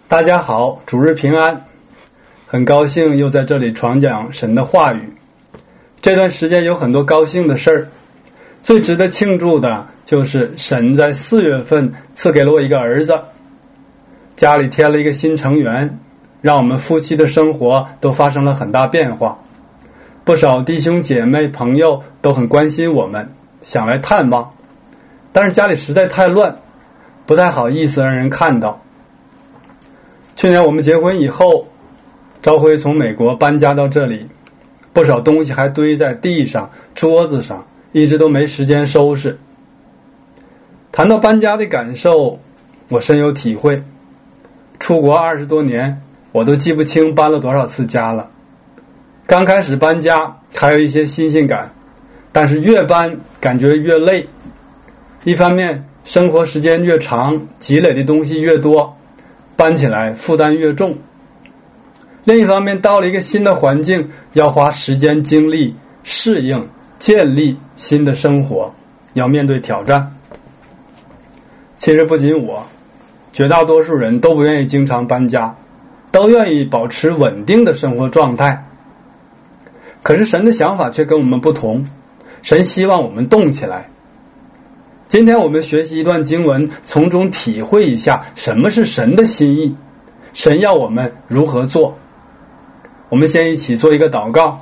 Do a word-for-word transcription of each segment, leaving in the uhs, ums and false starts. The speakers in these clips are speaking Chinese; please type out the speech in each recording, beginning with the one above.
大家好，主日平安，很高兴又在这里传讲神的话语。这段时间有很多高兴的事儿，最值得庆祝的就是神在四月份赐给了我一个儿子，家里添了一个新成员，让我们夫妻的生活都发生了很大变化。不少弟兄姐妹朋友都很关心我们，想来探望，但是家里实在太乱，不太好意思让人看到。去年我们结婚以后，朝晖从美国搬家到这里，不少东西还堆在地上桌子上，一直都没时间收拾。谈到搬家的感受，我深有体会。出国二十多年，我都记不清搬了多少次家了。刚开始搬家还有一些新鲜感，但是越搬感觉越累。一方面生活时间越长，积累的东西越多，搬起来负担越重。另一方面，到了一个新的环境，要花时间精力适应建立新的生活，要面对挑战。其实不仅我，绝大多数人都不愿意经常搬家，都愿意保持稳定的生活状态。可是神的想法却跟我们不同，神希望我们动起来。今天我们学习一段经文，从中体会一下什么是神的心意，神要我们如何做。我们先一起做一个祷告。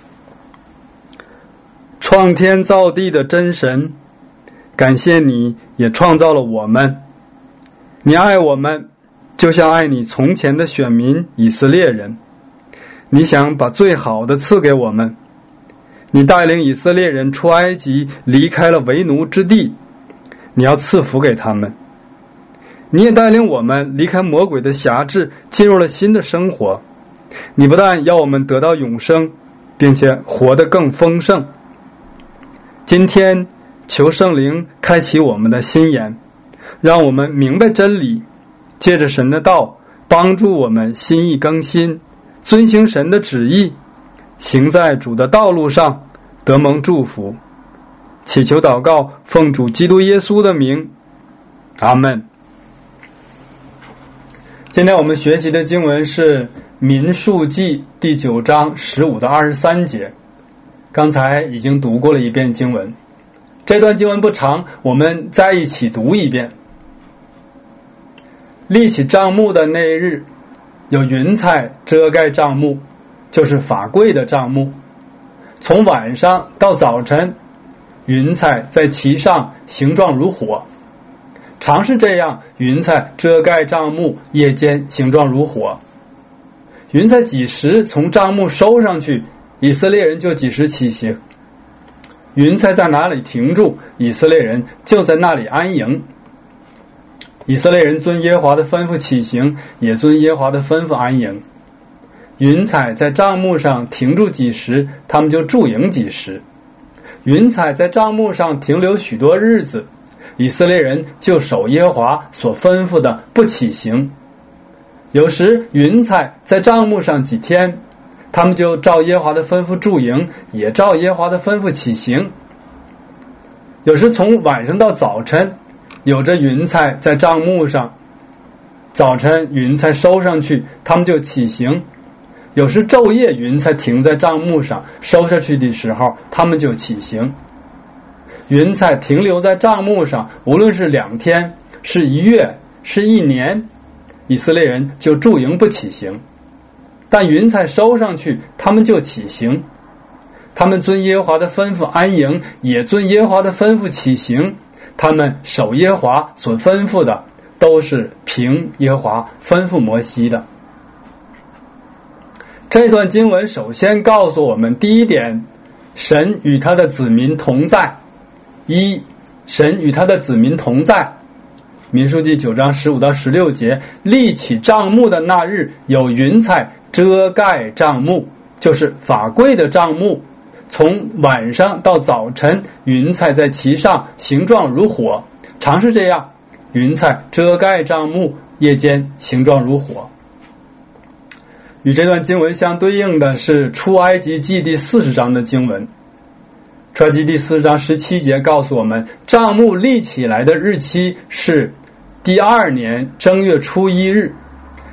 创天造地的真神，感谢你也创造了我们，你爱我们就像爱你从前的选民以色列人，你想把最好的赐给我们。你带领以色列人出埃及，离开了为奴之地，你要赐福给他们。你也带领我们离开魔鬼的辖制，进入了新的生活。你不但要我们得到永生，并且活得更丰盛。今天求圣灵开启我们的心眼，让我们明白真理，借着神的道帮助我们心意更新，遵行神的旨意，行在主的道路上，得蒙祝福。祈求祷告，奉主基督耶稣的名，阿们。今天我们学习的经文是民数记第九章十五到二十三节，刚才已经读过了一遍经文，这段经文不长，我们再一起读一遍。立起帐幕的那一日，有云彩遮盖帐幕，就是法柜的帐幕。从晚上到早晨，云彩在其上，形状如火。常是这样，云彩遮盖帐幕，夜间形状如火。云彩几时从帐幕收上去，以色列人就几时起行。云彩在哪里停住，以色列人就在那里安营。以色列人遵耶和华的吩咐起行，也遵耶和华的吩咐安营。云彩在帐幕上停住几时，他们就驻营几时。云彩在帐幕上停留许多日子，以色列人就守耶和华所吩咐的不起行。有时云彩在帐幕上几天，他们就照耶和华的吩咐驻营，也照耶和华的吩咐起行。有时从晚上到早晨，有着云彩在帐幕上，早晨云彩收上去，他们就起行。有时昼夜云彩停在帐幕上，收下去的时候，他们就起行。云彩停留在帐幕上，无论是两天，是一月，是一年，以色列人就驻营不起行。但云彩收上去，他们就起行。他们遵耶和华的吩咐安营，也遵耶和华的吩咐起行。他们守耶和华所吩咐的，都是凭耶和华吩咐摩西的。这段经文首先告诉我们，第一点，神与他的子民同在。一，神与他的子民同在。民数记九章十五到十六节，立起帐幕的那日，有云彩遮盖帐幕，就是法柜的帐幕。从晚上到早晨，云彩在其上，形状如火。常是这样，云彩遮盖帐幕，夜间形状如火。与这段经文相对应的是出埃及记第四十章的经文。出埃及第四十章十七节告诉我们，帐幕立起来的日期是第二年正月初一日，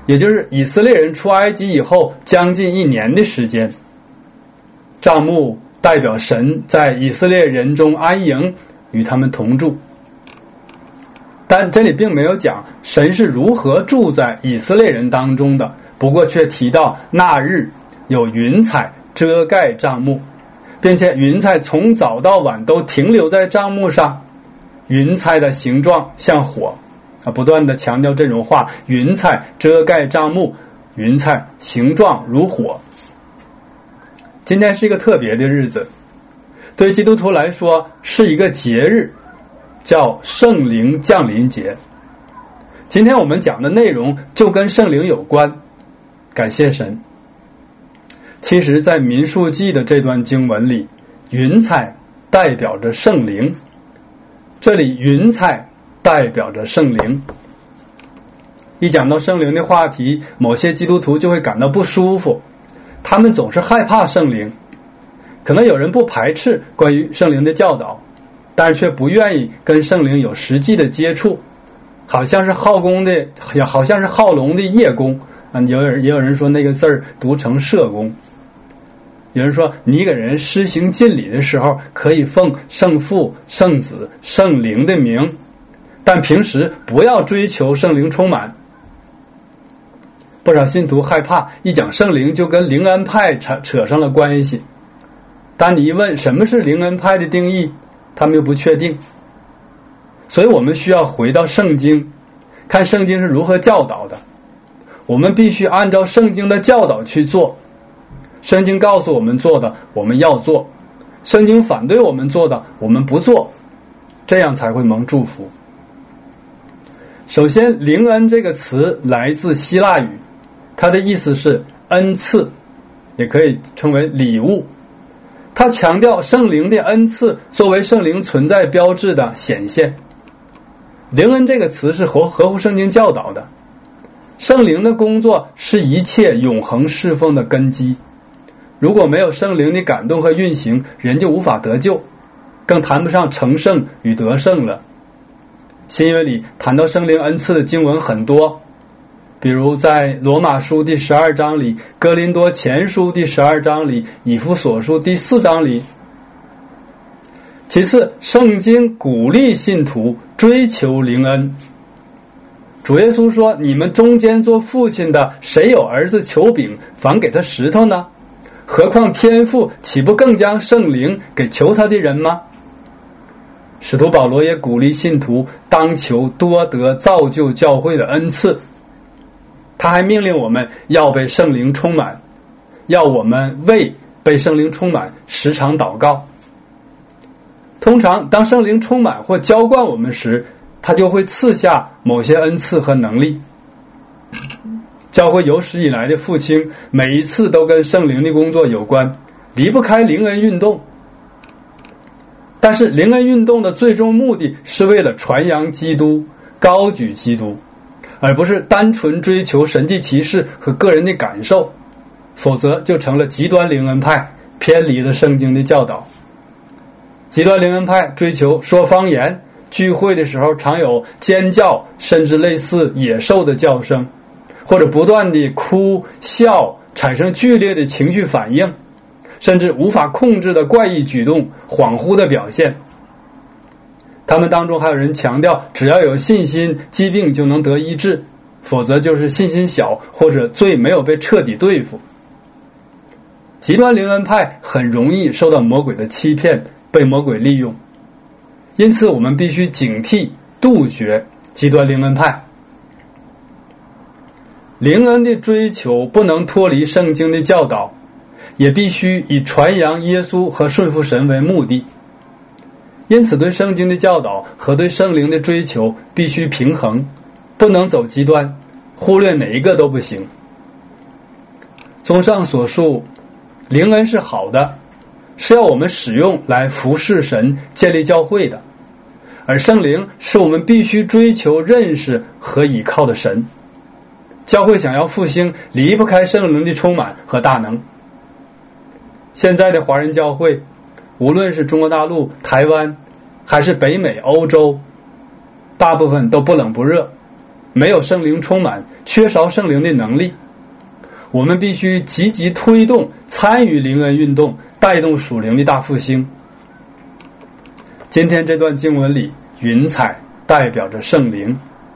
也就是以色列人出埃及以后将近一年的时间。帐幕代表神在以色列人中安营，与他们同住。但这里并没有讲神是如何住在以色列人当中的，不过却提到那日有云彩遮盖帐幕，并且云彩从早到晚都停留在帐幕上，云彩的形状像火啊，不断的强调这种话，云彩遮盖帐幕，云彩形状如火。今天是一个特别的日子，对基督徒来说是一个节日，叫圣灵降临节。今天我们讲的内容就跟圣灵有关，感谢神。其实在民数记的这段经文里，云彩代表着圣灵，这里云彩代表着圣灵。一讲到圣灵的话题，某些基督徒就会感到不舒服，他们总是害怕圣灵。可能有人不排斥关于圣灵的教导，但是却不愿意跟圣灵有实际的接触，好像是好工的，好像是好龙的夜工啊。有人也有人说那个字儿读成社工。有人说你给人施行禁礼的时候，可以奉圣父、圣子、圣灵的名，但平时不要追求圣灵充满。不少信徒害怕一讲圣灵就跟灵恩派扯扯上了关系，但你一问什么是灵恩派的定义，他们又不确定。所以我们需要回到圣经，看圣经是如何教导的，我们必须按照圣经的教导去做。圣经告诉我们做的我们要做，圣经反对我们做的我们不做，这样才会蒙祝福。首先，灵恩这个词来自希腊语，它的意思是恩赐，也可以称为礼物。它强调圣灵的恩赐作为圣灵存在标志的显现。灵恩这个词是合合乎圣经教导的，圣灵的工作是一切永恒侍奉的根基。如果没有圣灵的感动和运行，人就无法得救，更谈不上成圣与得胜了。新约里谈到圣灵恩赐的经文很多，比如在罗马书第十二章里，哥林多前书第十二章里，以弗所书第四章里。其次，圣经鼓励信徒追求灵恩。主耶稣说，你们中间做父亲的，谁有儿子求饼，反给他石头呢？何况天父岂不更将圣灵给求他的人吗？使徒保罗也鼓励信徒当求多得造就教会的恩赐。他还命令我们要被圣灵充满，要我们为被圣灵充满时常祷告。通常当圣灵充满或浇灌我们时，他就会赐下某些恩赐和能力。教会有史以来的复兴，每一次都跟圣灵的工作有关，离不开灵恩运动。但是灵恩运动的最终目的是为了传扬基督，高举基督，而不是单纯追求神迹奇事和个人的感受，否则就成了极端灵恩派，偏离了圣经的教导。极端灵恩派追求说方言，聚会的时候常有尖叫，甚至类似野兽的叫声，或者不断地哭笑，产生剧烈的情绪反应，甚至无法控制的怪异举动，恍惚的表现。他们当中还有人强调，只要有信心，疾病就能得医治，否则就是信心小，或者罪没有被彻底对付。极端灵恩派很容易受到魔鬼的欺骗，被魔鬼利用，因此我们必须警惕，杜绝极端灵恩派。灵恩的追求不能脱离圣经的教导，也必须以传扬耶稣和顺服神为目的。因此对圣经的教导和对圣灵的追求必须平衡，不能走极端，忽略哪一个都不行。综上所述，灵恩是好的，是要我们使用来服侍神，建立教会的，而圣灵是我们必须追求认识和倚靠的神。教会想要复兴，离不开圣灵的充满和大能。现在的华人教会，无论是中国大陆、台湾还是北美、欧洲，大部分都不冷不热， 没有圣灵充满，缺少圣灵的能力。我们必须积极推动参与灵恩运动，带动属灵的大复兴。今天这段经文里，云彩代表着圣灵。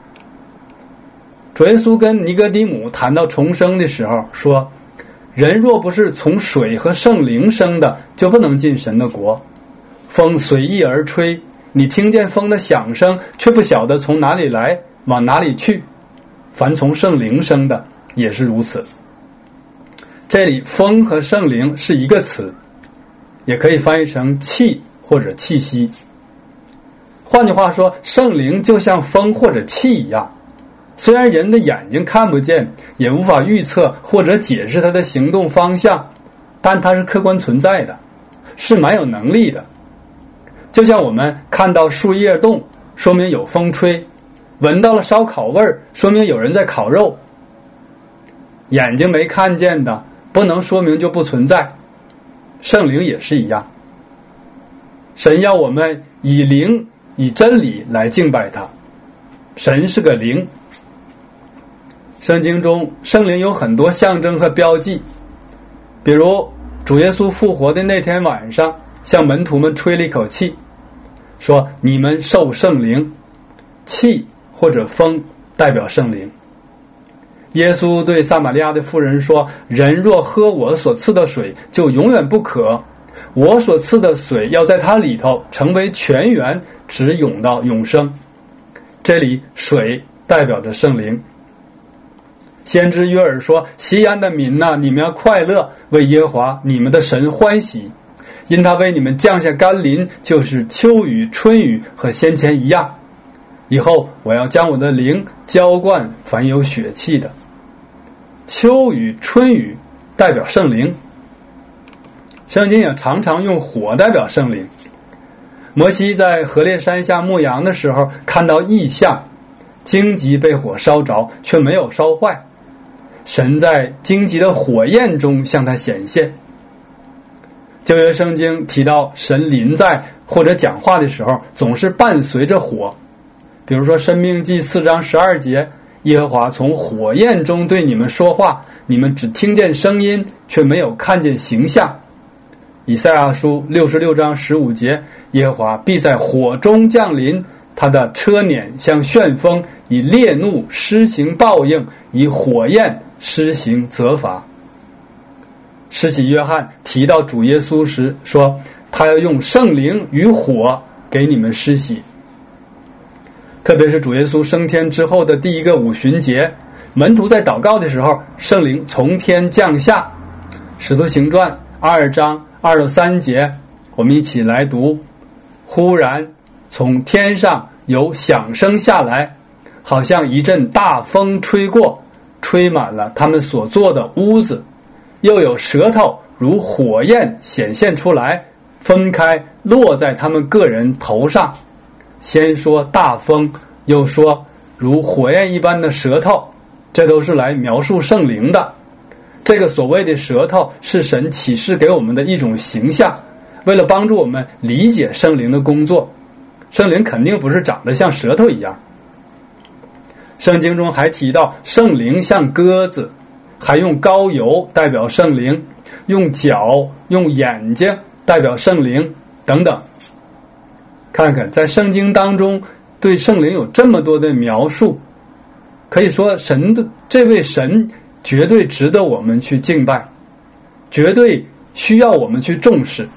主耶稣跟尼哥底母谈到重生的时候说，人若不是从水和圣灵生的，就不能进神的国。风随意而吹，你听见风的响声，却不晓得从哪里来，往哪里去。凡从圣灵生的也是如此。这里风和圣灵是一个词，也可以翻译成气或者气息。换句话说，圣灵就像风或者气一样，虽然人的眼睛看不见，也无法预测或者解释它的行动方向，但它是客观存在的，是蛮有能力的。就像我们看到树叶动，说明有风吹；闻到了烧烤味，说明有人在烤肉。眼睛没看见的，不能说明就不存在。圣灵也是一样，神要我们以灵以真理来敬拜他。神是个灵。圣经中圣灵有很多象征和标记，比如主耶稣复活的那天晚上，向门徒们吹了一口气，说你们受圣灵。气或者风代表圣灵。耶稣对撒玛利亚的妇人说，人若喝我所赐的水，就永远不渴，我所赐的水要在它里头成为泉源，直涌到永生。这里水代表着圣灵。先知约珥说，西安的民哪、啊，你们要快乐，为耶和华你们的神欢喜，因他为你们降下甘霖，就是秋雨春雨，和先前一样。以后我要将我的灵浇灌凡有血气的。秋雨春雨代表圣灵。圣经也常常用火代表圣灵。摩西在何烈山下牧羊的时候，看到异象，荆棘被火烧着，却没有烧坏。神在荆棘的火焰中向他显现。旧约圣经提到神临在或者讲话的时候，总是伴随着火。比如说申命记四章十二节，耶和华从火焰中对你们说话，你们只听见声音，却没有看见形象。以赛亚书六十六章十五节，耶和华必在火中降临，他的车辇像旋风，以烈怒施行报应，以火焰施行责罚。施洗约翰提到主耶稣时说，他要用圣灵与火给你们施洗。特别是主耶稣升天之后的第一个五旬节，门徒在祷告的时候，圣灵从天降下。使徒行传二章二到三节，我们一起来读。忽然从天上有响声下来，好像一阵大风吹过，吹满了他们所坐的屋子，又有舌头如火焰显现出来，分开落在他们个人头上。先说大风，又说如火焰一般的舌头，这都是来描述圣灵的。这个所谓的舌头是神启示给我们的一种形象，为了帮助我们理解圣灵的工作。圣灵肯定不是长得像舌头一样。圣经中还提到圣灵像鸽子，还用膏油代表圣灵，用脚用眼睛代表圣灵等等。看看在圣经当中对圣灵有这么多的描述，可以说神的这位神绝对值得我们去敬拜，绝对需要我们去重视。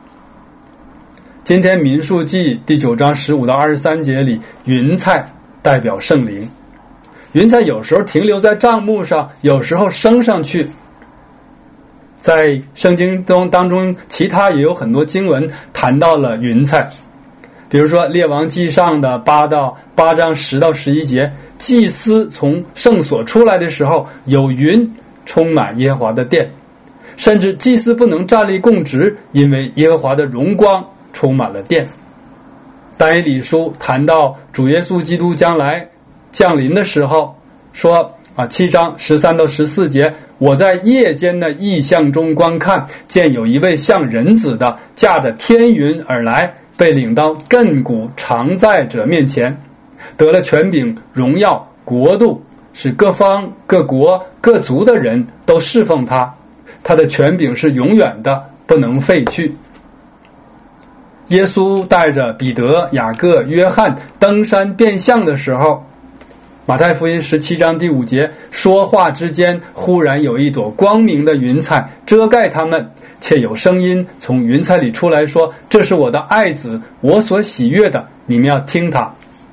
今天民数记第九章十五到二十三节里，云彩代表圣灵。云彩有时候停留在帐幕上，有时候升上去。在圣经中当中，其他也有很多经文谈到了云彩。比如说列王记上的八到八章十到十一节，祭司从圣所出来的时候，有云充满耶和华的殿，甚至祭司不能站立供职，因为耶和华的荣光充满了殿。但以理书谈到主耶稣基督将来降临的时候，说啊，七章十三到十四节，我在夜间的异象中观看，见有一位像人子的驾着天云而来，被领到亘古常在者面前，得了权柄荣耀国度，使各方各国各族的人都侍奉他，他的权柄是永远的，不能废去。耶稣带着彼得、雅各、约翰登山变相的时候，马太福音十七章第五节，说话之间忽然有一朵光明的云彩遮盖他们，且有声音从云彩里出来说，这是我的爱子，我所喜悦的，你们要听他。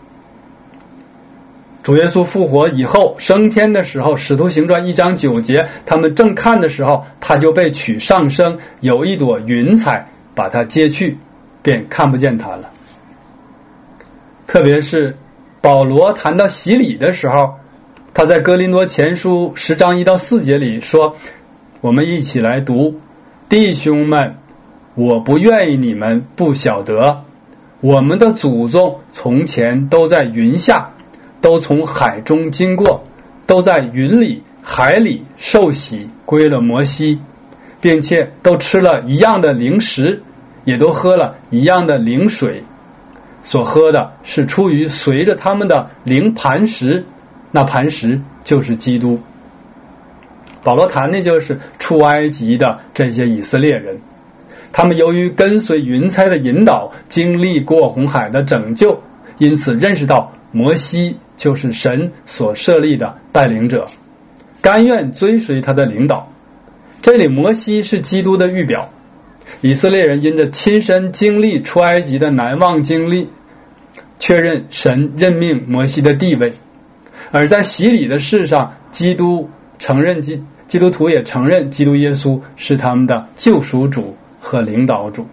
主耶稣复活以后升天的时候，使徒行传一章九节，他们正看的时候，他就被取上升，有一朵云彩把他接去，便看不见他了。特别是保罗谈到洗礼的时候，他在哥林多前书十章一到四节里说，我们一起来读，弟兄们，我不愿意你们不晓得，我们的祖宗从前都在云下，都从海中经过，都在云里海里受洗归了摩西，并且都吃了一样的灵食，也都喝了一样的灵水，所喝的是出于随着他们的灵磐石，那磐石就是基督。保罗谈的就是出埃及的这些以色列人，他们由于跟随云彩的引导，经历过红海的拯救，因此认识到摩西就是神所设立的带领者，甘愿追随他的领导。这里摩西是基督的预表，以色列人因着亲身经历出埃及的难忘经历，确认神任命摩西的地位。而在洗礼的事上，基督承认基基督徒也承认基督耶稣是他们的救赎主和领导主。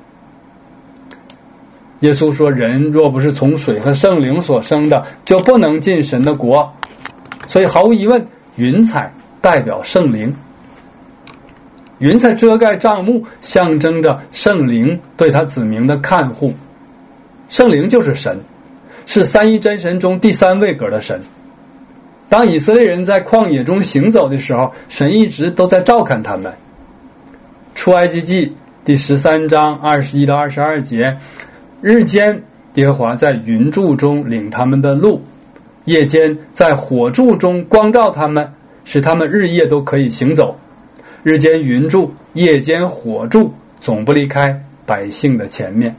耶稣说，人若不是从水和圣灵所生的，就不能进神的国。所以毫无疑问，云彩代表圣灵，云彩遮盖帐幕，象征着圣灵对他子民的看护。圣灵就是神，是三一真神中第三位格的神。当以色列人在旷野中行走的时候，神一直都在照看他们。出埃及记第十三章二十一到二十二节，日间耶和华在云柱中领他们的路，夜间在火柱中光照他们，使他们日夜都可以行走。日间云柱，夜间火柱，总不离开百姓的前面。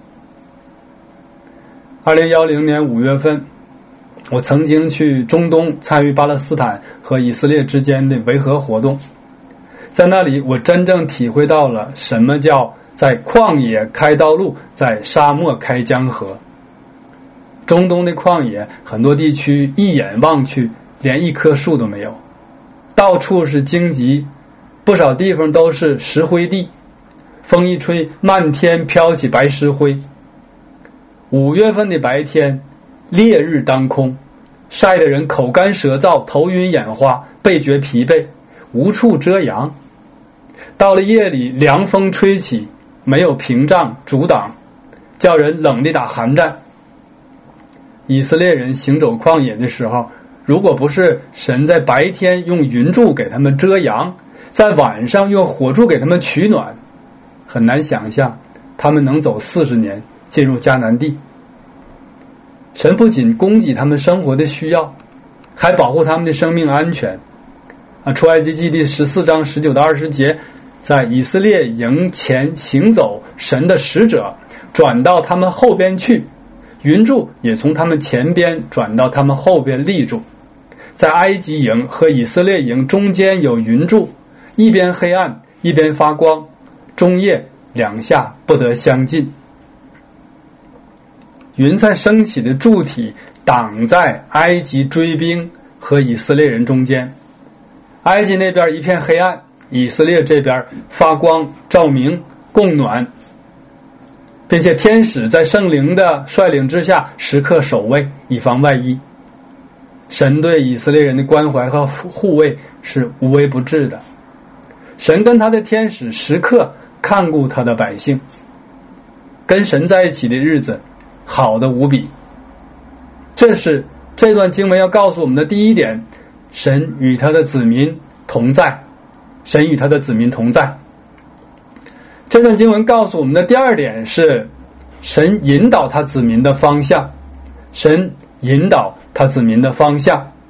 二零一零年五月份，我曾经去中东参与巴勒斯坦和以色列之间的维和活动，在那里我真正体会到了什么叫在旷野开道路，在沙漠开江河。中东的旷野很多地区一眼望去连一棵树都没有，到处是荆棘，不少地方都是石灰地，风一吹，漫天飘起白石灰。五月份的白天，烈日当空，晒得人口干舌燥，头晕眼花，倍觉疲惫，无处遮阳。到了夜里，凉风吹起，没有屏障阻挡，叫人冷得打寒战。以色列人行走旷野的时候，如果不是神在白天用云柱给他们遮阳，在晚上用火柱给他们取暖，很难想象他们能走四十年进入迦南地。神不仅供给他们生活的需要，还保护他们的生命安全。啊，出埃及记第十四章十九到二十节，在以色列营前行走，神的使者转到他们后边去，云柱也从他们前边转到他们后边立住。在埃及营和以色列营中间有云柱，一边黑暗一边发光，中夜两下不得相近。云彩升起的柱体挡在埃及追兵和以色列人中间，埃及那边一片黑暗，以色列这边发光照明供暖，并且天使在圣灵的率领之下时刻守卫，以防万一。神对以色列人的关怀和护卫是无微不至的，神跟他的天使时刻看顾他的百姓，跟神在一起的日子好的无比。这是这段经文要告诉我们的第一点，神与他的子民同在，神与他的子民同在。这段经文告诉我们的第二点是，神引导他子民的方向，神引导他子民的方向。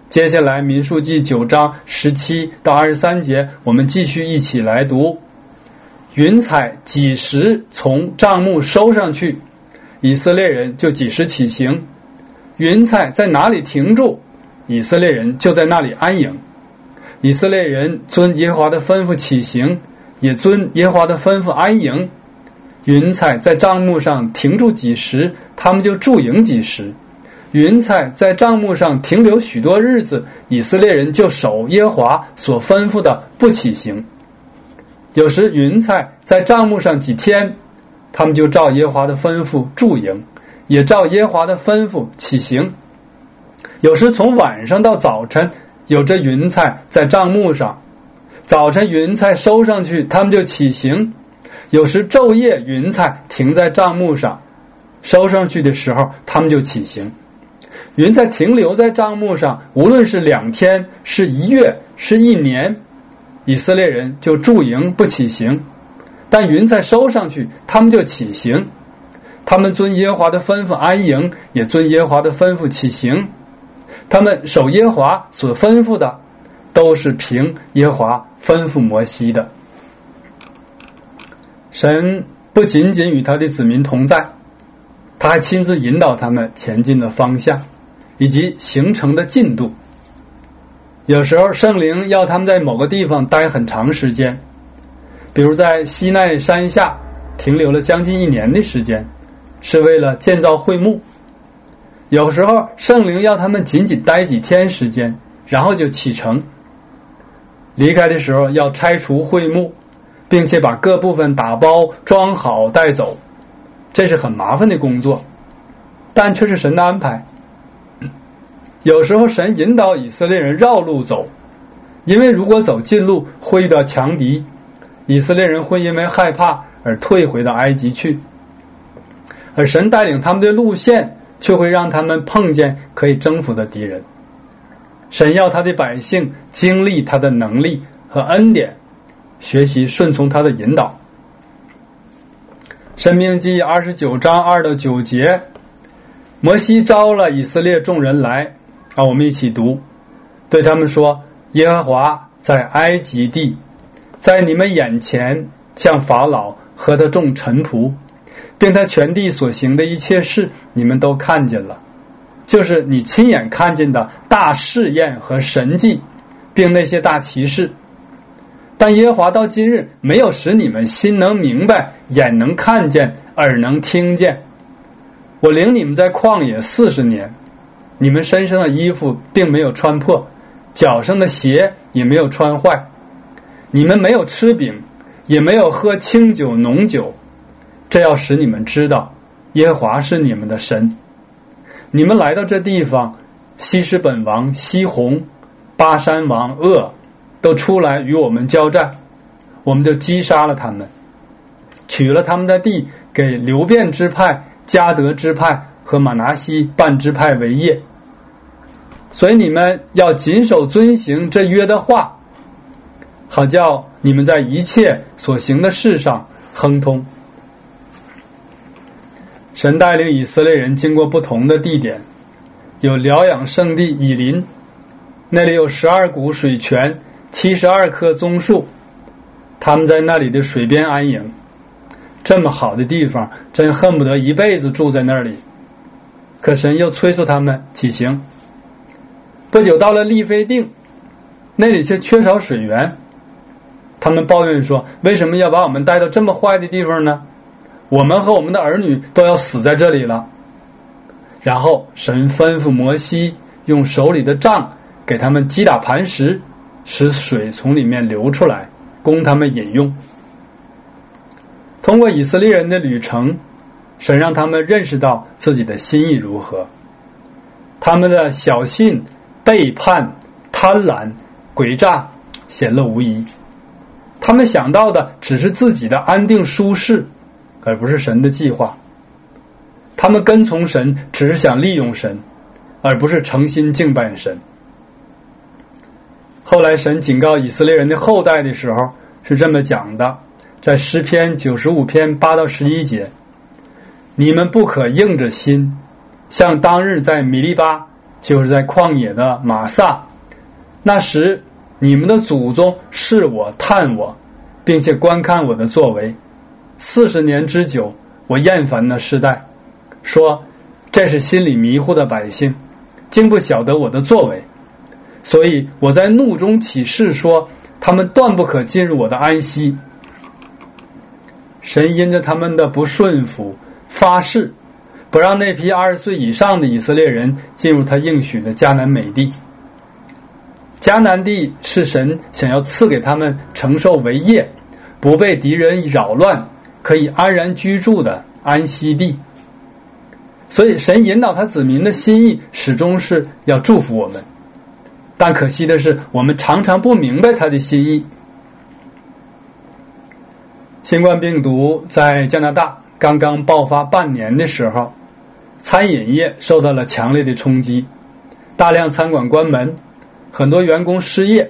接下来民数记九章十七到二十三节，我们继续一起来读。云彩几时从帐幕收上去，以色列人就几时起行。云彩在哪里停住，以色列人就在那里安营。以色列人遵耶和华的吩咐起行，也遵耶和华的吩咐安营。云彩在帐幕上停住几时，他们就驻营几时。云彩在帐幕上停留许多日子，以色列人就守耶和华所吩咐的不起行。有时云彩在帐幕上几天，他们就照耶和华的吩咐驻营，也照耶和华的吩咐起行。有时从晚上到早晨，有着云彩在帐幕上，早晨云彩收上去，他们就起行。有时昼夜云彩停在帐幕上，收上去的时候他们就起行。云彩停留在帐幕上，无论是两天，是一月，是一年，以色列人就驻营不起行。但云彩收上去，他们就起行。他们遵耶和华的吩咐安营，也遵耶和华的吩咐起行。他们守耶和华所吩咐的，都是凭耶和华吩咐摩西的。神不仅仅与他的子民同在，他还亲自引导他们前进的方向以及行程的进度。有时候圣灵要他们在某个地方待很长时间，比如在西奈山下停留了将近一年的时间，是为了建造会幕。有时候圣灵要他们仅仅待几天时间，然后就启程。离开的时候要拆除会幕，并且把各部分打包装好带走，这是很麻烦的工作，但却是神的安排。有时候神引导以色列人绕路走，因为如果走近路会遇到强敌，以色列人会因为害怕而退回到埃及去，而神带领他们的路线却会让他们碰见可以征服的敌人。神要他的百姓经历他的能力和恩典，学习顺从他的引导。申命记二十九章二到九节，摩西招了以色列众人来啊，我们一起读，对他们说：耶和华在埃及地，在你们眼前向法老和他众臣仆，并他全地所行的一切事，你们都看见了，就是你亲眼看见的大试验和神迹，并那些大奇事。但耶和华到今日没有使你们心能明白，眼能看见，耳能听见。我领你们在旷野四十年，你们身上的衣服并没有穿破，脚上的鞋也没有穿坏。你们没有吃饼，也没有喝清酒浓酒，这要使你们知道耶和华是你们的神。你们来到这地方，西施本王西宏、巴山王噩都出来与我们交战，我们就击杀了他们，取了他们的地，给流便支派、迦得支派和玛拿西半支派为业。所以你们要谨守遵行这约的话，好叫你们在一切所行的事上亨通。神带领以色列人经过不同的地点，有疗养圣地以琳，那里有十二股水泉，七十二棵棕树，他们在那里的水边安营。这么好的地方，真恨不得一辈子住在那里。可神又催促他们起行。不久到了利非定，那里却缺少水源，他们抱怨说：为什么要把我们带到这么坏的地方呢？我们和我们的儿女都要死在这里了。然后神吩咐摩西用手里的杖给他们击打磐石，使水从里面流出来，供他们饮用。通过以色列人的旅程，神让他们认识到自己的心意如何。他们的小信、背叛、贪婪、诡诈显露无遗。他们想到的只是自己的安定舒适，而不是神的计划。他们跟从神只是想利用神，而不是诚心敬拜神。后来神警告以色列人的后代的时候是这么讲的，在诗篇九十五篇八到十一节：你们不可硬着心，像当日在米利巴就是在旷野的玛撒。那时你们的祖宗视我探我，并且观看我的作为，四十年之久，我厌烦那世代，说这是心里迷糊的百姓，竟不晓得我的作为。所以我在怒中起誓说，他们断不可进入我的安息。神因着他们的不顺服发誓，不让那批二十岁以上的以色列人进入他应许的迦南美地。迦南地是神想要赐给他们承受为业，不被敌人扰乱，可以安然居住的安息地。所以神引导他子民的心意始终是要祝福我们，但可惜的是，我们常常不明白他的心意。新冠病毒在加拿大刚刚爆发半年的时候，餐饮业受到了强烈的冲击，大量餐馆关门，很多员工失业。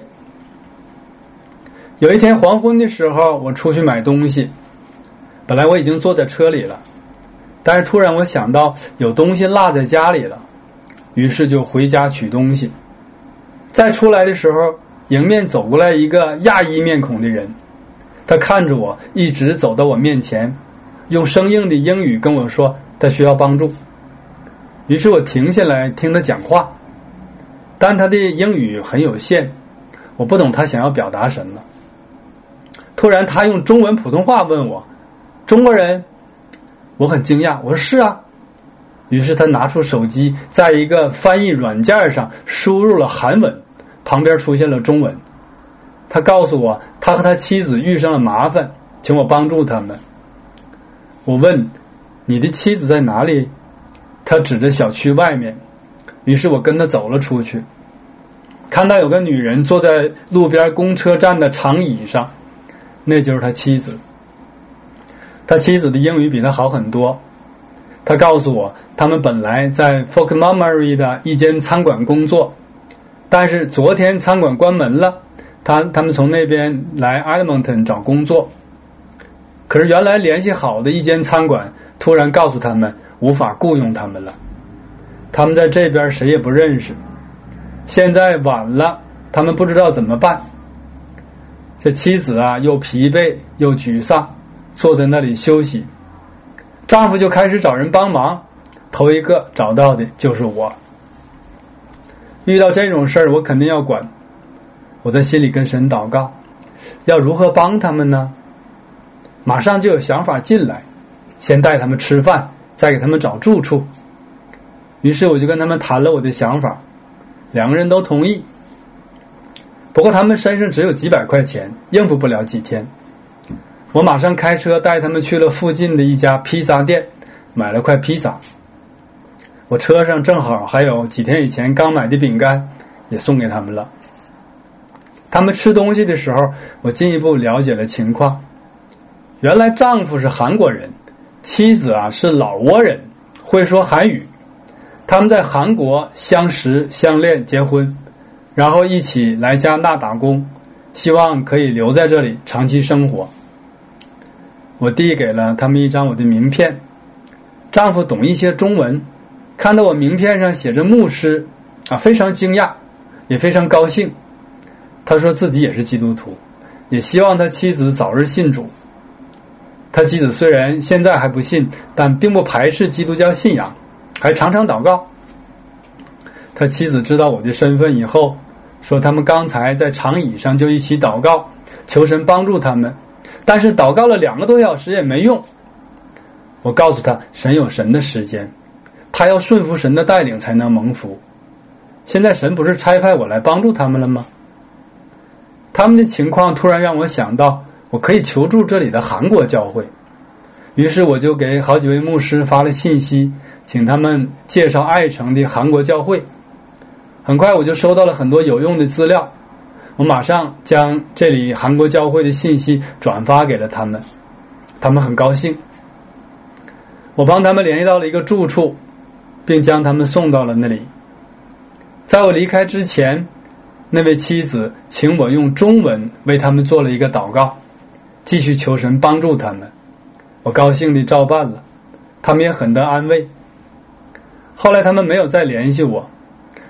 有一天黄昏的时候，我出去买东西，本来我已经坐在车里了，但是突然我想到有东西落在家里了，于是就回家取东西。再出来的时候，迎面走过来一个亚裔面孔的人，他看着我，一直走到我面前，用生硬的英语跟我说他需要帮助。于是我停下来听他讲话，但他的英语很有限，我不懂他想要表达什么。突然他用中文普通话问我，中国人？我很惊讶，我说是啊。于是他拿出手机，在一个翻译软件上输入了韩文，旁边出现了中文。他告诉我他和他妻子遇上了麻烦，请我帮助他们。我问你的妻子在哪里？他指着小区外面。于是我跟他走了出去，看到有个女人坐在路边公车站的长椅上，那就是他妻子。他妻子的英语比他好很多。他告诉我他们本来在 Fort McMurray 的一间餐馆工作，但是昨天餐馆关门了，他他们从那边来 Edmonton 找工作。可是原来联系好的一间餐馆突然告诉他们无法雇佣他们了，他们在这边谁也不认识，现在晚了，他们不知道怎么办。这妻子啊，又疲惫又沮丧，坐在那里休息。丈夫就开始找人帮忙，头一个找到的就是我。遇到这种事儿，我肯定要管。我在心里跟神祷告，要如何帮他们呢？马上就有想法进来，先带他们吃饭，再给他们找住处。于是我就跟他们谈了我的想法，两个人都同意。不过他们身上只有几百块钱，应付不了几天。我马上开车带他们去了附近的一家披萨店，买了块披萨。我车上正好还有几天以前刚买的饼干，也送给他们了。他们吃东西的时候，我进一步了解了情况。原来丈夫是韩国人，妻子啊是老挝人，会说韩语。他们在韩国相识相恋结婚，然后一起来加拿大打工，希望可以留在这里长期生活。我递给了他们一张我的名片，丈夫懂一些中文，看到我名片上写着牧师啊，非常惊讶，也非常高兴。他说自己也是基督徒，也希望他妻子早日信主。他妻子虽然现在还不信，但并不排斥基督教信仰，还常常祷告。他妻子知道我的身份以后，说他们刚才在长椅上就一起祷告，求神帮助他们，但是祷告了两个多小时也没用。我告诉他，神有神的时间，他要顺服神的带领才能蒙福。现在神不是差派我来帮助他们了吗？他们的情况突然让我想到，我可以求助这里的韩国教会。于是我就给好几位牧师发了信息，请他们介绍爱城的韩国教会。很快我就收到了很多有用的资料，我马上将这里韩国教会的信息转发给了他们，他们很高兴。我帮他们联系到了一个住处，并将他们送到了那里。在我离开之前，那位妻子请我用中文为他们做了一个祷告，继续求神帮助他们。我高兴地照办了，他们也很得安慰。后来他们没有再联系我，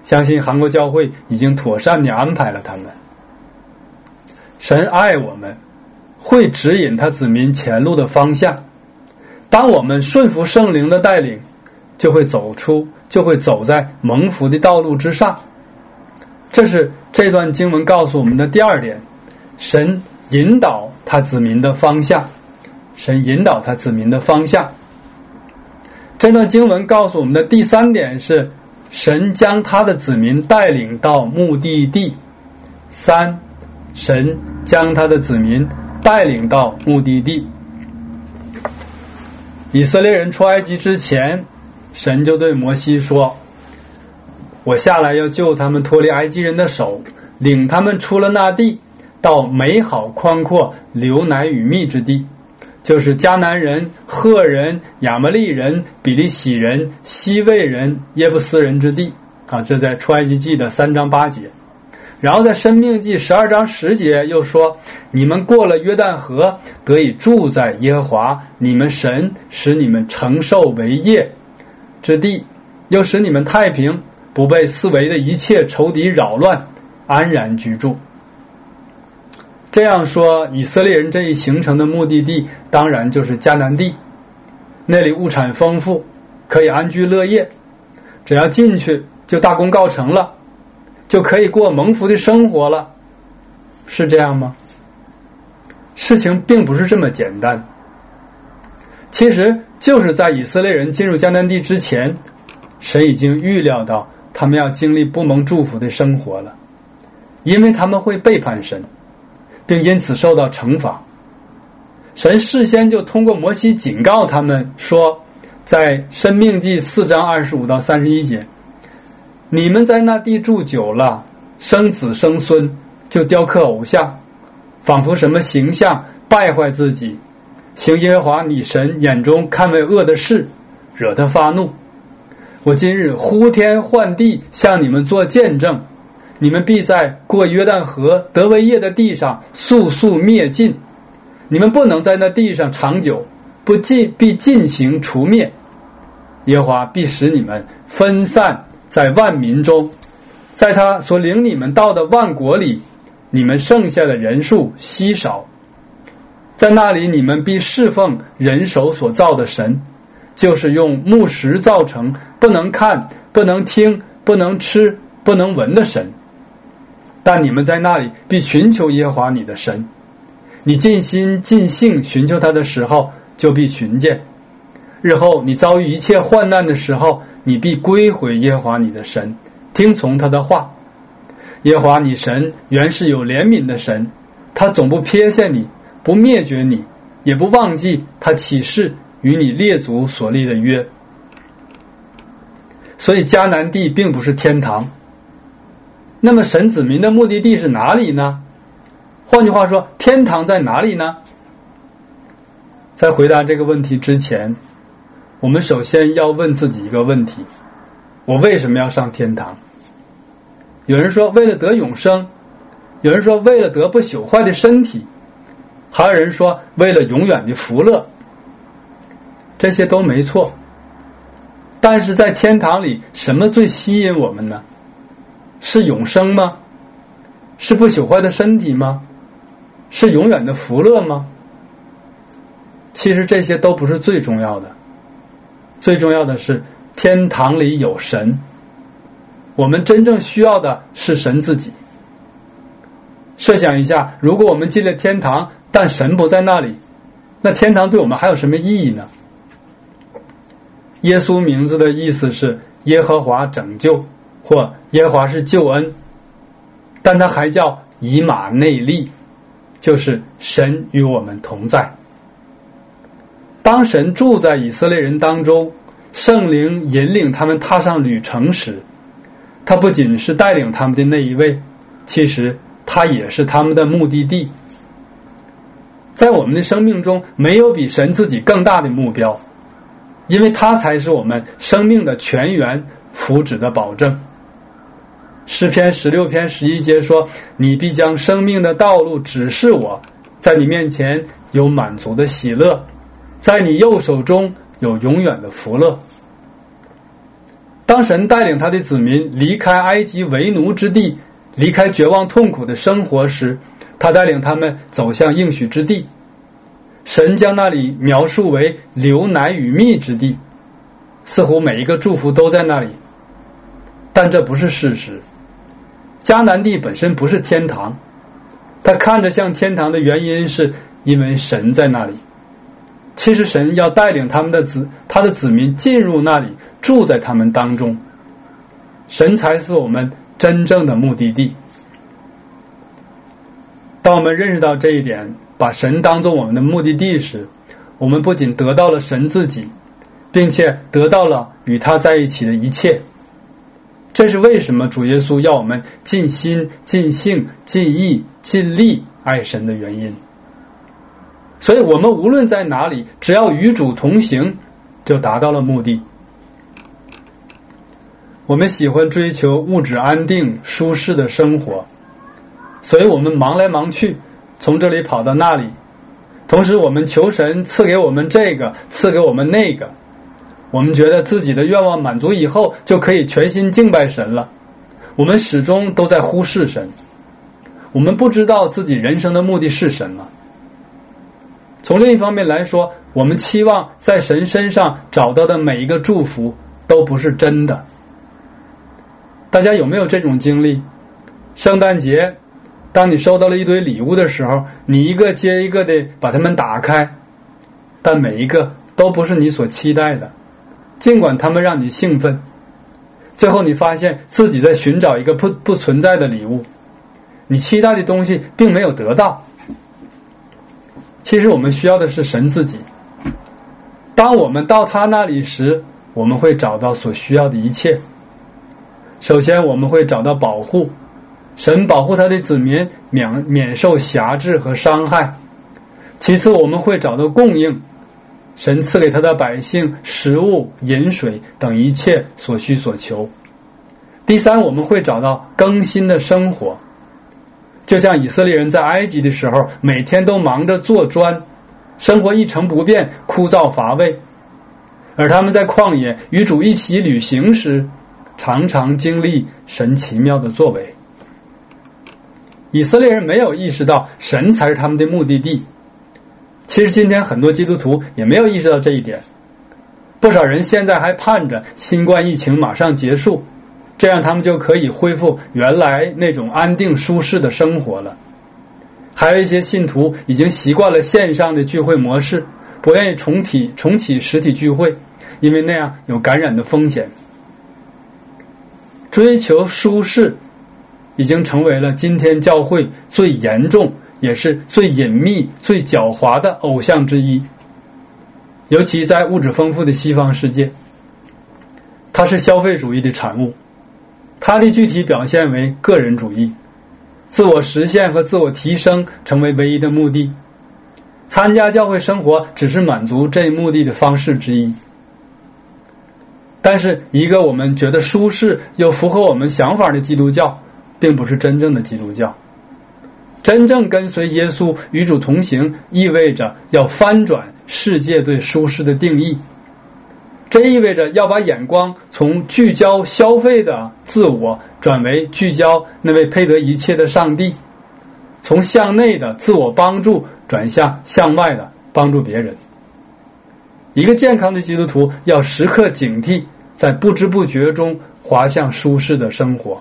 相信韩国教会已经妥善地安排了他们。神爱我们，会指引他子民前路的方向。当我们顺服圣灵的带领，就会走出，就会走在蒙福的道路之上。这是这段经文告诉我们的第二点，神引导他子民的方向，神引导他子民的方向。这段经文告诉我们的第三点是，神将他的子民带领到目的地。三，神将他的子民带领到目的地。以色列人出埃及之前，神就对摩西说，我下来要救他们脱离埃及人的手，领他们出了那地，到美好宽阔流奶与蜜之地，就是迦南人、赫人、亚摩利人、比利洗人、西魏人、耶布斯人之地啊，这在出埃及记的三章八节。然后在申命记十二章十节又说，你们过了约旦河，得以住在耶和华你们神使你们承受为业之地，又使你们太平，不被四围的一切仇敌扰乱，安然居住。这样说，以色列人这一行程的目的地当然就是迦南地，那里物产丰富，可以安居乐业，只要进去就大功告成了，就可以过蒙福的生活了，是这样吗？事情并不是这么简单。其实就是在以色列人进入迦南地之前，神已经预料到他们要经历不蒙祝福的生活了，因为他们会背叛神，并因此受到惩罚。神事先就通过摩西警告他们说，在申命记四章二十五到三十一节，你们在那地住久了，生子生孙就雕刻偶像，仿佛什么形象，败坏自己，行耶和华你神眼中看为恶的事，惹他发怒。我今日呼天唤地向你们做见证，你们必在过约旦河得为业的地上速速灭尽，你们不能在那地上长久，不尽必尽行除灭。耶和华必使你们分散在万民中，在他所领你们到的万国里，你们剩下的人数稀少，在那里你们必侍奉人手所造的神，就是用木石造成不能看、不能听、不能吃、不能闻的神。但你们在那里必寻求耶和华你的神，你尽心尽性寻求他的时候，就必寻见。日后你遭遇一切患难的时候，你必归回耶和华你的神，听从他的话。耶和华你神原是有怜悯的神，他总不撇下你，不灭绝你，也不忘记他起誓与你列祖所立的约。所以迦南地并不是天堂。那么神子民的目的地是哪里呢？换句话说，天堂在哪里呢？在回答这个问题之前，我们首先要问自己一个问题：我为什么要上天堂？有人说为了得永生，有人说为了得不朽坏的身体，还有人说为了永远的福乐。这些都没错，但是在天堂里，什么最吸引我们呢？是永生吗？是不朽坏的身体吗？是永远的福乐吗？其实这些都不是最重要的，最重要的是天堂里有神。我们真正需要的是神自己。设想一下，如果我们进了天堂，但神不在那里，那天堂对我们还有什么意义呢？耶稣名字的意思是耶和华拯救，或耶和华是救恩，但它还叫以马内利，就是神与我们同在。当神住在以色列人当中，圣灵引领他们踏上旅程时，他不仅是带领他们的那一位，其实他也是他们的目的地。在我们的生命中，没有比神自己更大的目标，因为他才是我们生命的泉源，福祉的保证。诗篇十六篇十一节说，你必将生命的道路指示我，在你面前有满足的喜乐，在你右手中有永远的福乐。 当神带领他的子民离开埃及为奴之地，离开绝望痛苦的生活时，他带领他们走向应许之地。神将那里描述为流奶与蜜之地，似乎每一个祝福都在那里，但这不是事实。迦南地本身不是天堂，它看着像天堂的原因是因为神在那里。其实神要带领他们的子他的子民进入那里，住在他们当中，神才是我们真正的目的地。当我们认识到这一点，把神当作我们的目的地时，我们不仅得到了神自己，并且得到了与他在一起的一切。这是为什么主耶稣要我们尽心、尽性、尽意、尽力爱神的原因。所以我们无论在哪里，只要与主同行，就达到了目的。我们喜欢追求物质安定、舒适的生活，所以我们忙来忙去，从这里跑到那里，同时我们求神赐给我们这个，赐给我们那个。我们觉得自己的愿望满足以后，就可以全心敬拜神了。我们始终都在忽视神，我们不知道自己人生的目的是什么。从另一方面来说，我们期望在神身上找到的每一个祝福都不是真的。大家有没有这种经历？圣诞节，当你收到了一堆礼物的时候，你一个接一个的把它们打开，但每一个都不是你所期待的，尽管它们让你兴奋，最后你发现自己在寻找一个不不存在的礼物，你期待的东西并没有得到。其实我们需要的是神自己。当我们到他那里时，我们会找到所需要的一切。首先我们会找到保护，神保护他的子民免免受辖制和伤害。其次我们会找到供应，神赐给他的百姓食物、饮水等一切所需所求。第三，我们会找到更新的生活，就像以色列人在埃及的时候，每天都忙着做砖，生活一成不变，枯燥乏味。而他们在旷野与主一起旅行时，常常经历神奇妙的作为。以色列人没有意识到神才是他们的目的地。其实今天很多基督徒也没有意识到这一点，不少人现在还盼着新冠疫情马上结束，这样他们就可以恢复原来那种安定舒适的生活了。还有一些信徒已经习惯了线上的聚会模式，不愿意重启重启实体聚会，因为那样有感染的风险。追求舒适已经成为了今天教会最严重也是最隐秘最狡猾的偶像之一，尤其在物质丰富的西方世界。它是消费主义的产物，它的具体表现为个人主义，自我实现和自我提升成为唯一的目的，参加教会生活只是满足这一目的的方式之一。但是一个我们觉得舒适又符合我们想法的基督教，并不是真正的基督教。真正跟随耶稣与主同行，意味着要翻转世界对舒适的定义。这意味着要把眼光从聚焦消费的自我转为聚焦那位配得一切的上帝，从向内的自我帮助转向向外的帮助别人。一个健康的基督徒要时刻警惕在不知不觉中滑向舒适的生活。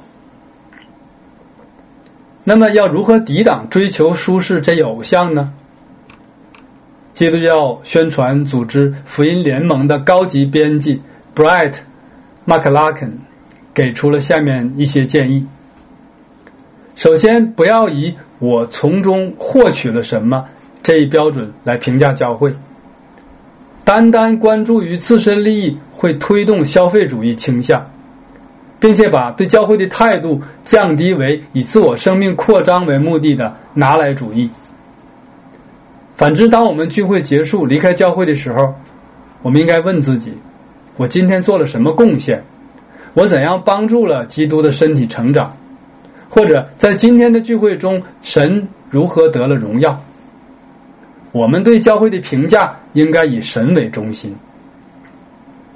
那么要如何抵挡追求舒适这一偶像呢？基督教宣传组织福音联盟的高级编辑 Brett McLaughlin 给出了下面一些建议。首先，不要以我从中获取了什么这一标准来评价教会，单单关注于自身利益会推动消费主义倾向，并且把对教会的态度降低为以自我生命扩张为目的的拿来主义。反之，当我们聚会结束离开教会的时候，我们应该问自己，我今天做了什么贡献？我怎样帮助了基督的身体成长？或者在今天的聚会中，神如何得了荣耀？我们对教会的评价应该以神为中心。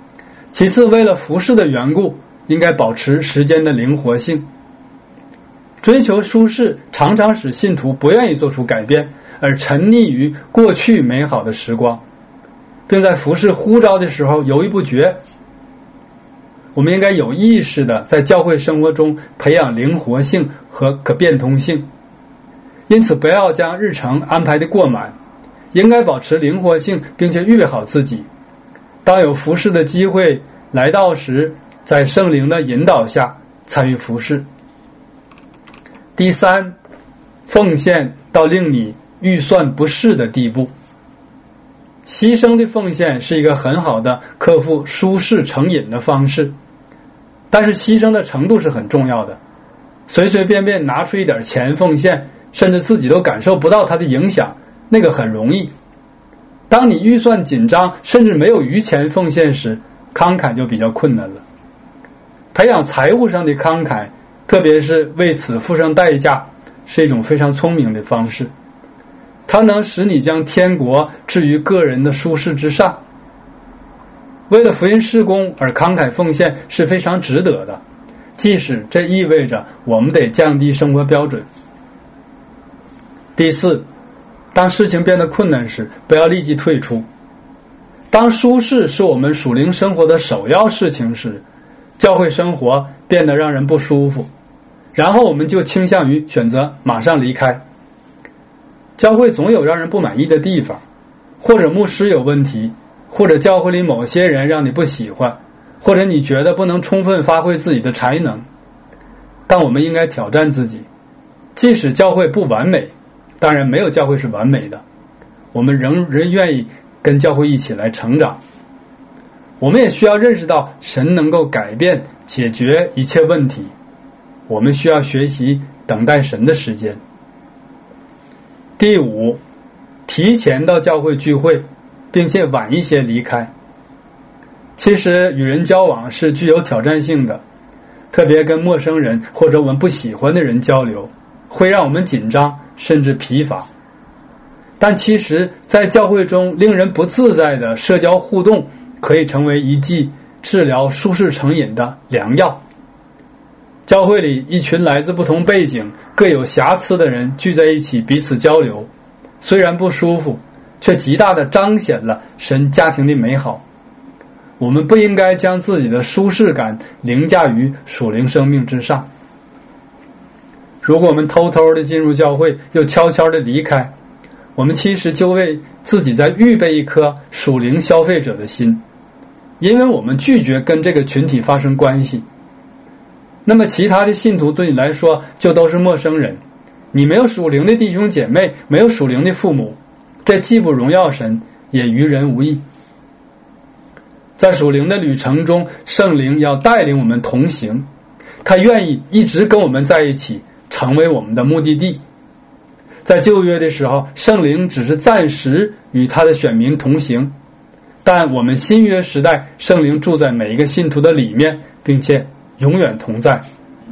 其次，为了服侍的缘故，应该保持时间的灵活性。追求舒适常常使信徒不愿意做出改变，而沉溺于过去美好的时光，并在服侍呼召的时候犹豫不决。我们应该有意识的在教会生活中培养灵活性和可变通性，因此不要将日程安排的过满，应该保持灵活性，并且预备好自己，当有服侍的机会来到时，在圣灵的引导下参与服侍。第三，奉献到令你预算不适的地步。牺牲的奉献是一个很好的克服舒适成瘾的方式，但是牺牲的程度是很重要的。随随便便拿出一点钱奉献，甚至自己都感受不到它的影响，那个很容易。当你预算紧张，甚至没有余钱奉献时，慷慨就比较困难了。培养财务上的慷慨，特别是为此付上代价，是一种非常聪明的方式。它能使你将天国置于个人的舒适之上。为了福音事工而慷慨奉献是非常值得的，即使这意味着我们得降低生活标准。第四，当事情变得困难时，不要立即退出。当舒适是我们属灵生活的首要事情时，教会生活变得让人不舒服，然后我们就倾向于选择马上离开。教会总有让人不满意的地方，或者牧师有问题，或者教会里某些人让你不喜欢，或者你觉得不能充分发挥自己的才能。但我们应该挑战自己，即使教会不完美，当然没有教会是完美的，我们仍然愿意跟教会一起来成长。我们也需要认识到神能够改变解决一切问题，我们需要学习等待神的时间。第五，提前到教会聚会，并且晚一些离开。其实与人交往是具有挑战性的，特别跟陌生人或者我们不喜欢的人交流，会让我们紧张甚至疲乏。但其实在教会中令人不自在的社交互动，可以成为一剂治疗舒适成瘾的良药。教会里一群来自不同背景、各有瑕疵的人聚在一起彼此交流，虽然不舒服，却极大地彰显了神家庭的美好。我们不应该将自己的舒适感凌驾于属灵生命之上。如果我们偷偷地进入教会，又悄悄地离开，我们其实就为自己在预备一颗属灵消费者的心，因为我们拒绝跟这个群体发生关系。那么其他的信徒对你来说就都是陌生人，你没有属灵的弟兄姐妹，没有属灵的父母，这既不荣耀神，也于人无益。在属灵的旅程中，圣灵要带领我们同行，他愿意一直跟我们在一起，成为我们的目的地。在旧约的时候，圣灵只是暂时与他的选民同行，但我们新约时代，圣灵住在每一个信徒的里面，并且永远同在。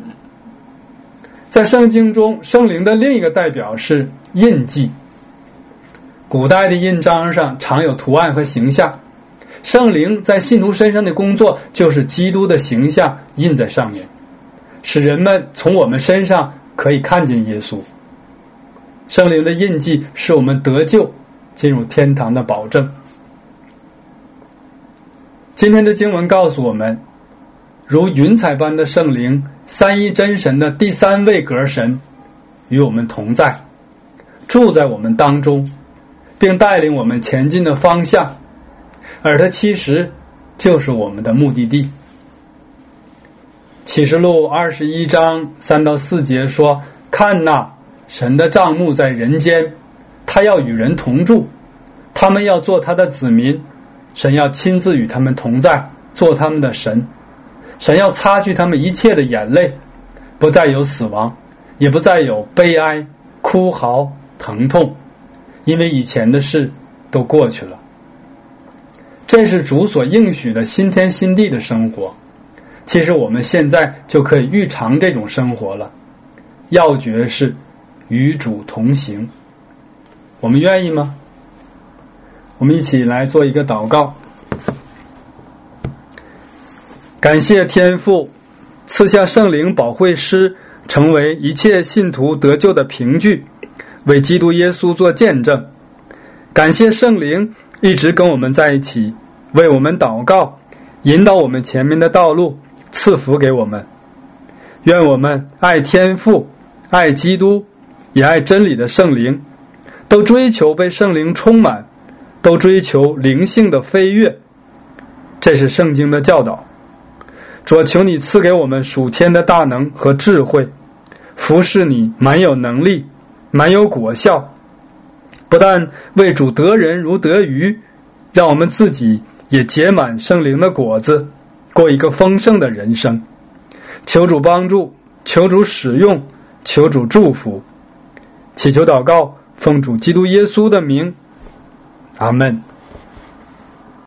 在圣经中，圣灵的另一个代表是印记。古代的印章上常有图案和形象，圣灵在信徒身上的工作就是基督的形象印在上面，使人们从我们身上可以看见耶稣。圣灵的印记是我们得救进入天堂的保证。今天的经文告诉我们，如云彩般的圣灵，三一真神的第三位格神与我们同在，住在我们当中，并带领我们前进的方向，而它其实就是我们的目的地。启示录二十一章三到四节说，看哪，神的帐幕在人间，他要与人同住，他们要做他的子民，神要亲自与他们同在，做他们的神。神要擦去他们一切的眼泪，不再有死亡，也不再有悲哀、哭嚎、疼痛，因为以前的事都过去了。这是主所应许的新天新地的生活。其实我们现在就可以预尝这种生活了，要诀是与主同行。我们愿意吗？我们一起来做一个祷告。 感谢天父赐下圣灵保惠师，成为一切信徒得救的凭据，为基督耶稣做见证。感谢圣灵一直跟我们在一起，为我们祷告，引导我们前面的道路，赐福给我们。愿我们爱天父，爱基督，也爱真理的圣灵，都追求被圣灵充满，都追求灵性的飞跃。这是圣经的教导。主，求你赐给我们属天的大能和智慧，服侍你满有能力，满有果效，不但为主得人如得鱼，让我们自己也结满圣灵的果子，过一个丰盛的人生。求主帮助，求主使用，求主祝福。祈求祷告，奉主基督耶稣的名，阿们。